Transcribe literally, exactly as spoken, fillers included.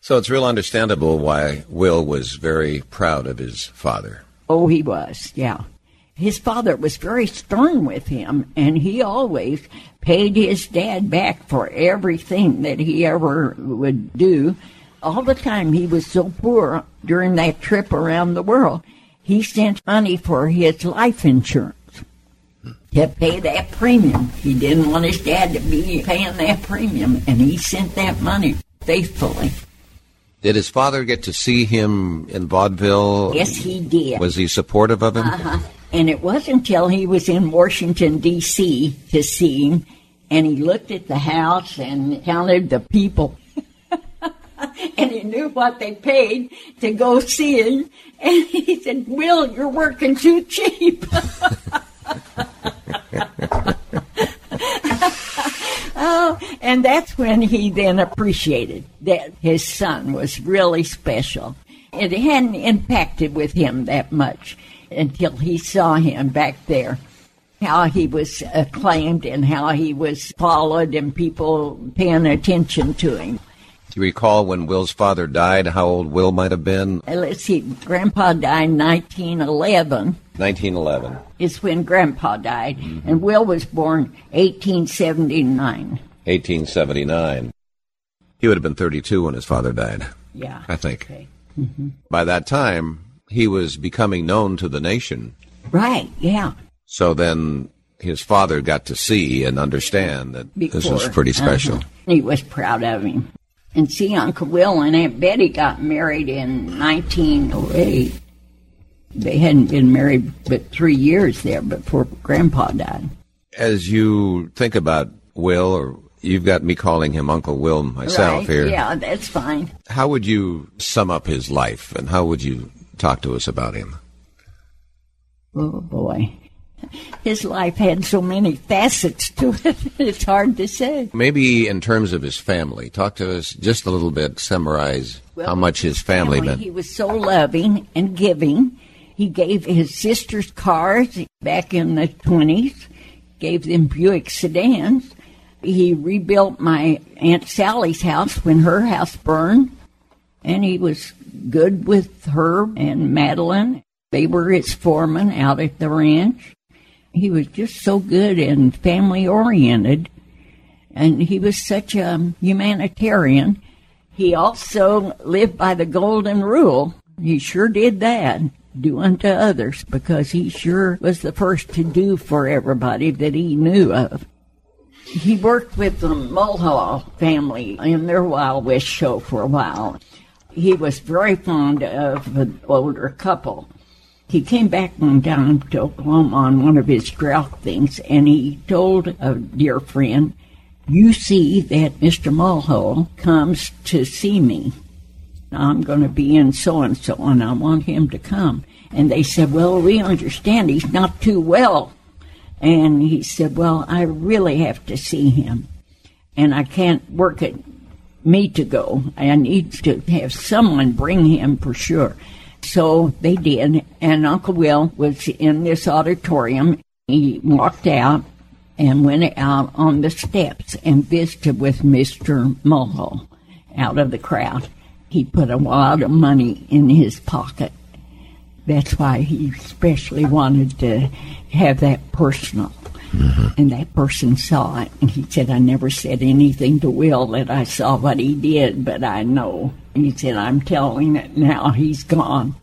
So it's real understandable why Will was very proud of his father. Oh, he was, yeah. His father was very stern with him, and he always paid his dad back for everything that he ever would do. All the time he was so poor during that trip around the world, he sent money for his life insurance to pay that premium. He didn't want his dad to be paying that premium, and he sent that money faithfully. Did his father get to see him in vaudeville? Yes, he did. Was he supportive of him? Uh-huh. And it wasn't until he was in Washington, D C to see him, and he looked at the house and counted the people. And he knew what they paid to go see him. And he said, Will, you're working too cheap. Oh, and that's when he then appreciated that his son was really special. It hadn't impacted with him that much until he saw him back there, how he was acclaimed and how he was followed and people paying attention to him. Do you recall when Will's father died, how old Will might have been? Let's see, Grandpa died in nineteen eleven. nineteen eleven. Is when Grandpa died, mm-hmm. And Will was born eighteen seventy-nine. eighteen seventy-nine. He would have been thirty-two when his father died. Yeah. I think. Okay. Mm-hmm. By that time, he was becoming known to the nation. Right, yeah. So then his father got to see and understand that Before, this was pretty special. Uh-huh. He was proud of him. And see, Uncle Will and Aunt Betty got married in nineteen oh eight. They hadn't been married but three years there before Grandpa died. As you think about Will, or you've got me calling him Uncle Will myself right. here. Yeah, that's fine. How would you sum up his life, and how would you talk to us about him? Oh, boy. His life had so many facets to it, it's hard to say. Maybe in terms of his family. Talk to us just a little bit, summarize well, how much his family, family meant. He was so loving and giving. He gave his sisters cars back in the twenties, gave them Buick sedans. He rebuilt my Aunt Sally's house when her house burned, and he was good with her and Madeline. They were his foreman out at the ranch. He was just so good and family-oriented, and he was such a humanitarian. He also lived by the golden rule. He sure did that, do unto others, because he sure was the first to do for everybody that he knew of. He worked with the Mulhall family in their Wild West show for a while. He was very fond of the older couple. He came back one time to Oklahoma on one of his drought things, and he told a dear friend, you see that Mister Mulhall comes to see me. I'm going to be in so-and-so, and I want him to come. And they said, well, we understand he's not too well. And he said, well, I really have to see him, and I can't work it me to go. I need to have someone bring him for sure. So they did, and Uncle Will was in this auditorium. He walked out and went out on the steps and visited with Mister Mulhall out of the crowd. He put a lot of money in his pocket. That's why he especially wanted to have that personal. Mm-hmm. And that person saw it, and he said, I never said anything to Will that I saw what he did, but I know. He said, I'm telling it now, he's gone.